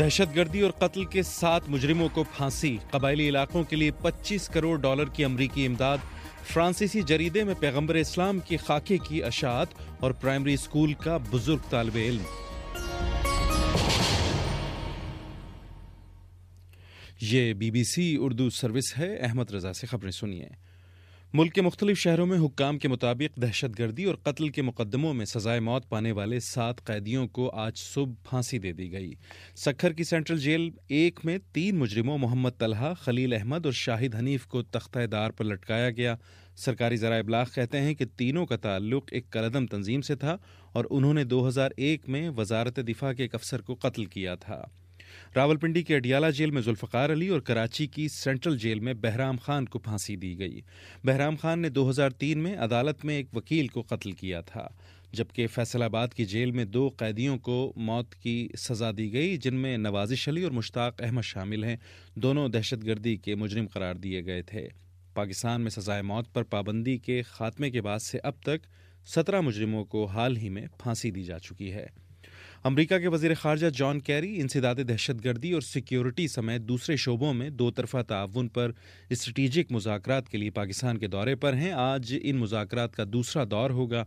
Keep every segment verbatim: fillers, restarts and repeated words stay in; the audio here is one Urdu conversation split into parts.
دہشت گردی اور قتل کے سات مجرموں کو پھانسی، قبائلی علاقوں کے لیے پچیس کروڑ ڈالر کی امریکی امداد، فرانسیسی جریدے میں پیغمبر اسلام کی خاکے کی اشاعت اور پرائمری اسکول کا بزرگ طالب علم۔ یہ B B C Urdu service ہے۔ احمد رضا سے خبریں سنیے۔ ملک کے مختلف شہروں میں حکام کے مطابق دہشت گردی اور قتل کے مقدموں میں سزائے موت پانے والے سات قیدیوں کو آج صبح پھانسی دے دی گئی۔ سکھر کی سینٹرل جیل ایک میں تین مجرموں محمد طلحہ، خلیل احمد اور شاہد حنیف کو تختہ دار پر لٹکایا گیا۔ سرکاری ذرائع ابلاغ کہتے ہیں کہ تینوں کا تعلق ایک کالعدم تنظیم سے تھا اور انہوں نے دو ہزار ایک میں وزارت دفاع کے ایک افسر کو قتل کیا تھا۔ راولپنڈی کے اڈیالہ جیل میں ذوالفقار علی اور کراچی کی سینٹرل جیل میں بہرام خان کو پھانسی دی گئی۔ بہرام خان نے دو ہزار تین میں عدالت میں ایک وکیل کو قتل کیا تھا، جبکہ فیصل آباد کی جیل میں دو قیدیوں کو موت کی سزا دی گئی، جن میں نوازش علی اور مشتاق احمد شامل ہیں۔ دونوں دہشت گردی کے مجرم قرار دیے گئے تھے۔ پاکستان میں سزائے موت پر پابندی کے خاتمے کے بعد سے اب تک سترہ مجرموں کو حال ہی میں پھانسی دی جا چکی ہے۔ امریکہ کے وزیر خارجہ جان کیری انسداد دہشت گردی اور سیکیورٹی سمیت دوسرے شعبوں میں دو طرفہ تعاون پر اسٹریٹجک مذاکرات کے لیے پاکستان کے دورے پر ہیں۔ آج ان مذاکرات کا دوسرا دور ہوگا۔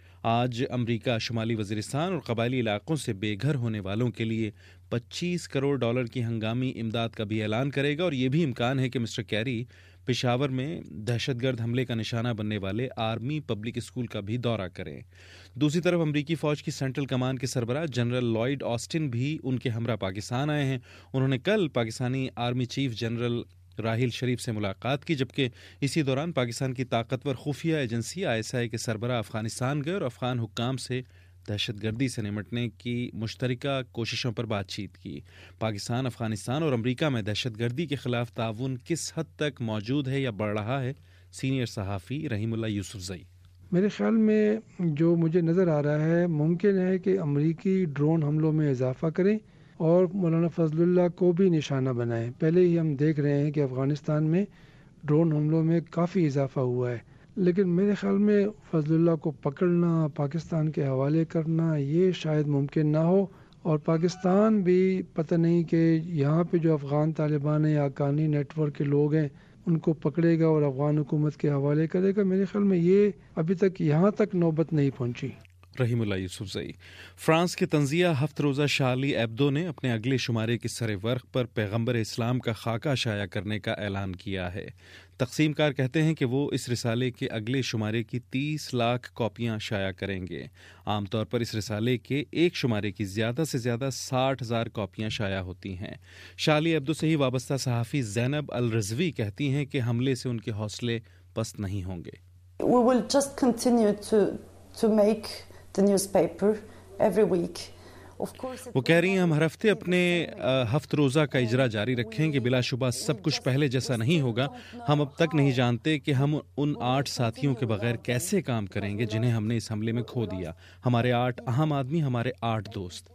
آج امریکہ شمالی وزیرستان اور قبائلی علاقوں سے بے گھر ہونے والوں کے لیے پچیس کروڑ ڈالر کی ہنگامی امداد کا بھی اعلان کرے گا، اور یہ بھی امکان ہے کہ مسٹر کیری پشاور میں دہشت گرد حملے کا نشانہ بننے والے آرمی پبلک اسکول کا بھی دورہ کریں۔ دوسری طرف امریکی فوج کی سینٹرل کمان کے سربراہ جنرل لائیڈ آسٹن بھی ان کے ہمراہ پاکستان آئے ہیں۔ انہوں نے کل پاکستانی army chief general Raheel Sharif سے ملاقات کی، جبکہ اسی دوران پاکستان کی طاقتور خفیہ ایجنسی آئی ایس آئی کے سربراہ افغانستان گئے اور افغان حکام سے دہشت گردی سے نمٹنے کی مشترکہ کوششوں پر بات چیت کی۔ پاکستان، افغانستان اور امریکہ میں دہشت گردی کے خلاف تعاون کس حد تک موجود ہے یا بڑھ رہا ہے؟ سینئر صحافی رحیم اللہ یوسف زئی: میرے خیال میں جو مجھے نظر آ رہا ہے، ممکن ہے کہ امریکی ڈرون حملوں میں اضافہ کریں اور مولانا فضل اللہ کو بھی نشانہ بنائیں۔ پہلے ہی ہم دیکھ رہے ہیں کہ افغانستان میں ڈرون حملوں میں کافی اضافہ ہوا ہے، لیکن میرے خیال میں فضل اللہ کو پکڑنا، پاکستان کے حوالے کرنا، یہ شاید ممکن نہ ہو، اور پاکستان بھی پتہ نہیں کہ یہاں پہ جو افغان طالبان ہیں یا حقانی نیٹ ورک کے لوگ ہیں ان کو پکڑے گا اور افغان حکومت کے حوالے کرے گا۔ میرے خیال میں یہ ابھی تک یہاں تک نوبت نہیں پہنچی۔ رحیم اللہ یوسف زئی: فرانس کے تنزیہ ہفت روزہ شارلی ایبدو نے اپنے اگلے شمارے کے سر ورق پر پیغمبر اسلام کا خاکہ شائع کرنے کا اعلان کیا ہے۔ تقسیم کار کہتے ہیں کہ وہ اس رسالے کے اگلے شمارے کی تیس لاکھ کاپیاں شائع کریں گے۔ عام طور پر اس رسالے کے ایک شمارے کی زیادہ سے زیادہ ساٹھ ہزار کاپیاں شائع ہوتی ہیں۔ شارلی ایبدو سے ہی وابستہ صحافی زینب الرضوی کہتی ہیں کہ حملے سے ان کے حوصلے پست نہیں ہوں گے۔ We will just continue to to make the newspaper every week. وہ کہہ رہی ہیں ہم ہر ہفتے اپنے ہفت روزہ کا اجرا جاری رکھیں گے۔ بلا شبہ سب کچھ پہلے جیسا نہیں ہوگا۔ ہم اب تک نہیں جانتے کہ ہم ان آٹھ ساتھیوں کے بغیر کیسے کام کریں گے جنہیں ہم نے اس حملے میں کھو دیا۔ ہمارے آٹھ اہم آدمی، ہمارے آٹھ دوست۔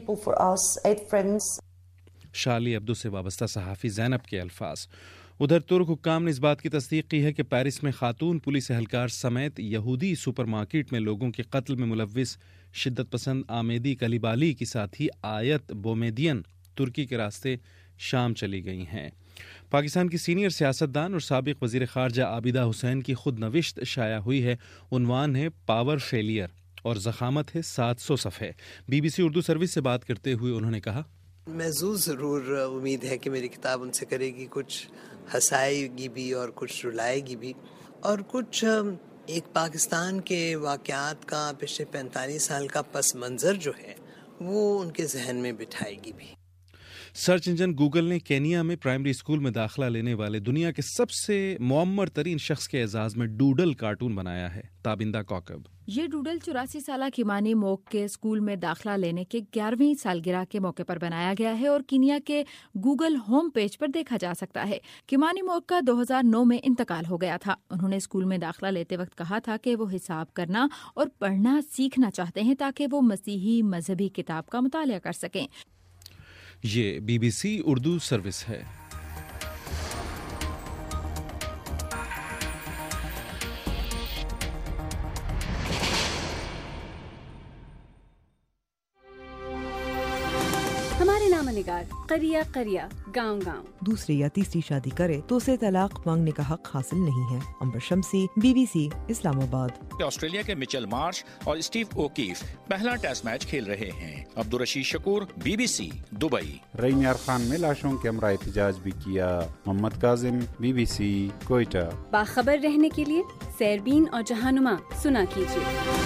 شارلی ایبدو سے وابستہ صحافی زینب کے الفاظ۔ ادھر ترک حکام نے اس بات کی تصدیق کی ہے کہ پیرس میں خاتون پولیس اہلکار سمیت یہودی سپر مارکیٹ میں لوگوں کے قتل میں ملوث شدت پسند آمیدی کلیبالی کی ساتھی آیت بومیدین ترکی کے راستے شام چلی گئی ہیں۔ پاکستان کی سینئر سیاستدان اور سابق وزیر خارجہ عابدہ حسین کی خود نوشت شائع ہوئی ہے۔ عنوان ہے پاور فیلئر اور ضخامت ہے سات سو صفحے۔ B B C Urdu service سے بات کرتے ہوئے انہوں نے کہا: محظوظ ضرور امید ہے کہ میری کتاب ان سے کرے گی، کچھ ہنسائے گی بھی اور کچھ رلائے گی بھی، اور کچھ ایک پاکستان کے واقعات کا پچھلے پینتالیس سال کا پس منظر جو ہے وہ ان کے ذہن میں بٹھائے گی بھی۔ سرچ انجن گوگل نے کینیا میں پرائمری اسکول میں داخلہ لینے والے دنیا کے سب سے معمر ترین شخص کے اعزاز میں ڈوڈل کارٹون بنایا ہے، تابندہ کوکب۔ یہ ڈوڈل چوراسی سالہ کیمانی موک کے اسکول میں داخلہ لینے کے گیارہویں سالگرہ کے موقع پر بنایا گیا ہے اور کینیا کے گوگل ہوم پیج پر دیکھا جا سکتا ہے۔ کیمانی موک کا دو ہزار نو میں انتقال ہو گیا تھا۔ انہوں نے اسکول میں داخلہ لیتے وقت کہا تھا کہ وہ حساب کرنا اور پڑھنا سیکھنا چاہتے ہیں تاکہ وہ مسیحی مذہبی کتاب کا مطالعہ کر سکیں۔ یہ B B C Urdu service ہے۔ روزنامہ نگار قریہ قریہ گاؤں گاؤں. دوسری یا تیسری شادی کرے تو اسے طلاق مانگنے کا حق حاصل نہیں ہے. امبر شمسی، بی بی سی، اسلام آباد. آسٹریلیا کے مچل مارش اور اسٹیو اوکیف پہلا ٹیسٹ میچ کھیل رہے ہیں. Abdul Rashid Shakoor, B B C, Dubai. رینیار خان میں لاشوں کے ہمراہ احتجاج بھی کیا. Muhammad Kazim, B B C, Quetta. باخبر رہنے کے لیے سیربین اور جہانما سنا کیجیے.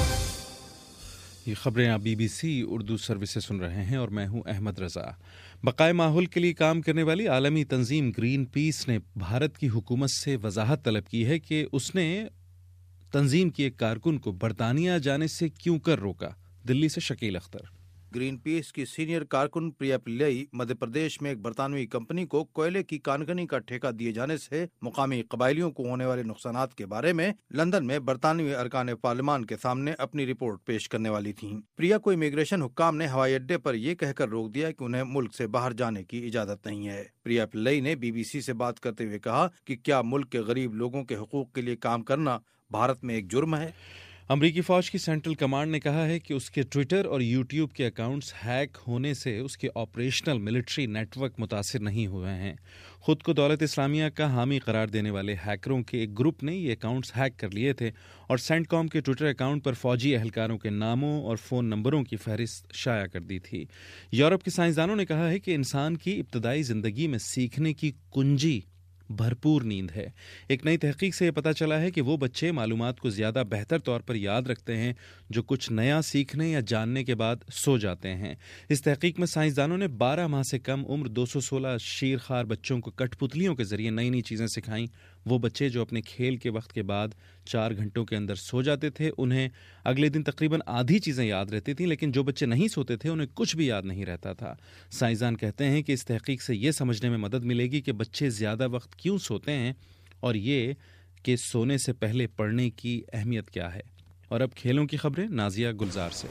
یہ خبریں آپ B B C Urdu service سے سن رہے ہیں اور میں ہوں احمد رضا. بقائے ماحول کے لیے کام کرنے والی عالمی تنظیم گرین پیس نے بھارت کی حکومت سے وضاحت طلب کی ہے کہ اس نے تنظیم کی ایک کارکن کو برطانیہ جانے سے کیوں کر روکا. دلی سے شکیل اختر. گرین پیس کی سینئر کارکن پریا پلیئی مدھیہ پردیش میں ایک برطانوی کمپنی کو کوئلے کی کانکنی کا ٹھیکہ دیے جانے سے مقامی قبائلیوں کو ہونے والے نقصانات کے بارے میں لندن میں برطانوی ارکان پارلیمان کے سامنے اپنی رپورٹ پیش کرنے والی تھیں. پریا کو امیگریشن حکام نے ہوائی اڈے پر یہ کہہ کر روک دیا کہ انہیں ملک سے باہر جانے کی اجازت نہیں ہے. پریا پلیئی نے بی بی سی سے بات کرتے ہوئے کہا کہ کیا ملک کے غریب لوگوں کے حقوق کے لیے کام کرنا بھارت میں ایک جرم ہے. امریکی فوج کی سینٹرل کمانڈ نے کہا ہے کہ اس کے ٹویٹر اور یوٹیوب کے اکاؤنٹس ہیک ہونے سے اس کے آپریشنل ملٹری نیٹ ورک متاثر نہیں ہوئے ہیں. خود کو دولت اسلامیہ کا حامی قرار دینے والے ہیکروں کے ایک گروپ نے یہ اکاؤنٹس ہیک کر لیے تھے اور سینٹ کام کے ٹویٹر اکاؤنٹ پر فوجی اہلکاروں کے ناموں اور فون نمبروں کی فہرست شائع کر دی تھی. یورپ کے سائنسدانوں نے کہا ہے کہ انسان کی ابتدائی زندگی میں سیکھنے کی کنجی بھرپور نیند ہے. ایک نئی تحقیق سے یہ پتہ چلا ہے کہ وہ بچے معلومات کو زیادہ بہتر طور پر یاد رکھتے ہیں جو کچھ نیا سیکھنے یا جاننے کے بعد سو جاتے ہیں. اس تحقیق میں سائنسدانوں نے بارہ ماہ سے کم عمر دو سو سولہ شیرخوار بچوں کو کٹ پتلیوں کے ذریعے نئی نئی چیزیں سکھائیں. وہ بچے جو اپنے کھیل کے وقت کے بعد چار گھنٹوں کے اندر سو جاتے تھے انہیں اگلے دن تقریباً آدھی چیزیں یاد رہتی تھیں، لیکن جو بچے نہیں سوتے تھے انہیں کچھ بھی یاد نہیں رہتا تھا. سائنسدان کہتے ہیں کہ اس تحقیق سے یہ سمجھنے میں مدد ملے گی کہ بچے زیادہ وقت کیوں سوتے ہیں اور یہ کہ سونے سے پہلے پڑھنے کی اہمیت کیا ہے. اور اب کھیلوں کی خبریں نازیہ گلزار سے.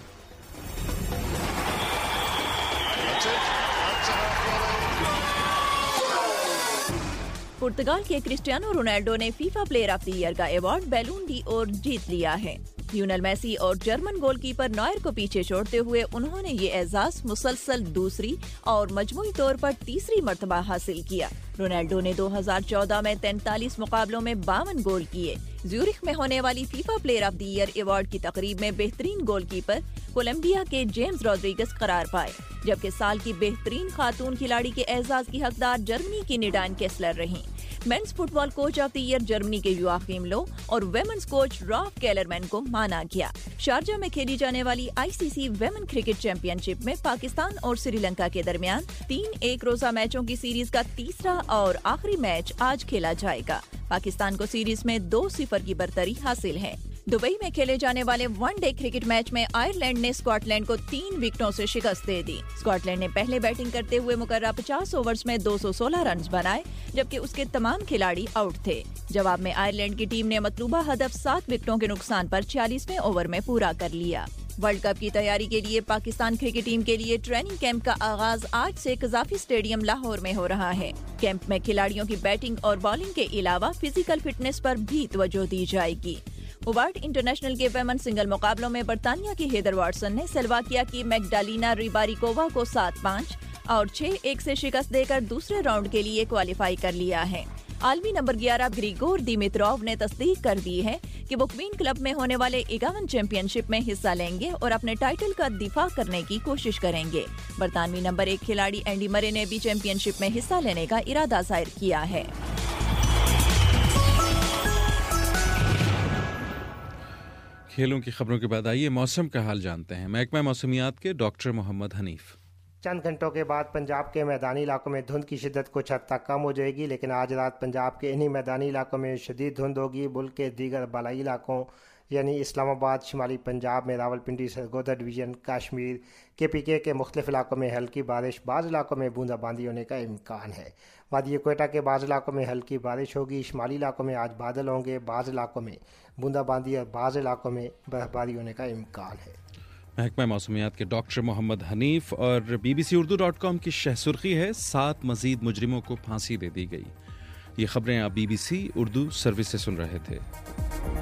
پرتگال کے کرسٹیانو رونالڈو نے FIFA player of the year کا ایوارڈ بیلون ڈی اور جیت لیا ہے. لیونل میسی اور جرمن گول کیپر نوئر کو پیچھے چھوڑتے ہوئے انہوں نے یہ اعزاز مسلسل دوسری اور مجموعی طور پر تیسری مرتبہ حاصل کیا. رونالڈو نے دو ہزار چودہ میں تینتالیس مقابلوں میں باون گول کیے. زیورخ میں ہونے والی FIFA player of the year award کی تقریب میں بہترین گول کیپر کولمبیا کے جیمز روڈریگز قرار پائے، جبکہ سال کی بہترین خاتون کھلاڑی کے اعزاز کی حقدار جرمنی کی نیڈان کیسلر رہیں. Men's football coach of the year جرمنی کے یواخیم لو اور ویمنز کوچ راف کیلرمین کو مانا گیا. شارجہ میں کھیلی جانے والی I C C women cricket championship میں پاکستان اور سری لنکا کے درمیان تین ایک روزہ میچوں کی سیریز کا تیسرا اور آخری میچ آج کھیلا جائے گا. پاکستان کو سیریز میں دو صفر کی برتری حاصل ہے. دبئی میں کھیلے جانے والے ون ڈے کرکٹ میچ میں آئرلینڈ نے اسکاٹ لینڈ کو تین وکٹوں سے شکست دے دی. اسکاٹ لینڈ نے پہلے بیٹنگ کرتے ہوئے مقررہ پچاس اوورز میں دو سو سولہ رنز بنائے، جبکہ اس کے تمام کھلاڑی آؤٹ تھے. جواب میں آئرلینڈ کی ٹیم نے مطلوبہ ہدف سات وکٹوں کے نقصان پر چھیالیسویں اوور میں پورا کر لیا. ورلڈ کپ کی تیاری کے لیے پاکستان کرکٹ ٹیم کے لیے ٹریننگ کیمپ کا آغاز آج سے قذافی اسٹیڈیم لاہور میں ہو رہا ہے. کیمپ میں کھلاڑیوں کی بیٹنگ اور بالنگ کے علاوہ فزیکل فٹنس پر بھی توجہ دی جائے گی. ہوبارٹ انٹرنیشنل کے ویمن سنگل مقابلوں میں برطانیہ کی ہیدر واٹسن نے سلواکیا کی میگڈالینا ریباریکووا کو سات پانچ اور چھ ایک سے شکست دے کر دوسرے راؤنڈ کے لیے کوالیفائی کر لیا ہے. عالمی نمبر گیارہ گریگور دیمیتروو نے تصدیق کر دی ہے کہ وہ کوین کلب میں ہونے والے اکاون چیمپئن شپ میں حصہ لیں گے اور اپنے ٹائٹل کا دفاع کرنے کی کوشش کریں گے. برطانوی نمبر ایک کھلاڑی اینڈی مرے نے بھی چیمپئن شپ میں حصہ لینے کا ارادہ ظاہر کیا ہے. کھیلوں کی خبروں کے بعد آئیے موسم کا حال جانتے ہیں. محکمہ موسمیات کے ڈاکٹر محمد حنیف. چند گھنٹوں کے بعد پنجاب کے میدانی علاقوں میں دھند کی شدت کچھ حد تک کم ہو جائے گی، لیکن آج رات پنجاب کے انہی میدانی علاقوں میں شدید دھند ہوگی. ملک کے دیگر بالائی علاقوں یعنی اسلام آباد، شمالی پنجاب میں راولپنڈی، سرگودا ڈویژن، کشمیر کے پی کے کے مختلف علاقوں میں ہلکی بارش، بعض علاقوں میں بوندا باندی ہونے کا امکان ہے. وادی کوئٹہ کے بعض علاقوں میں ہلکی بارش ہوگی. شمالی علاقوں میں آج بادل ہوں گے، بعض علاقوں میں بوندا باندی اور بعض علاقوں میں برف باری ہونے کا امکان ہے. محکمہ موسمیات کے ڈاکٹر محمد حنیف. اور B B C Urdu dot com کی شہ سرخی ہے سات مزید مجرموں کو پھانسی دے دی گئی. یہ خبریں آپ B B C Urdu service سے سن رہے تھے.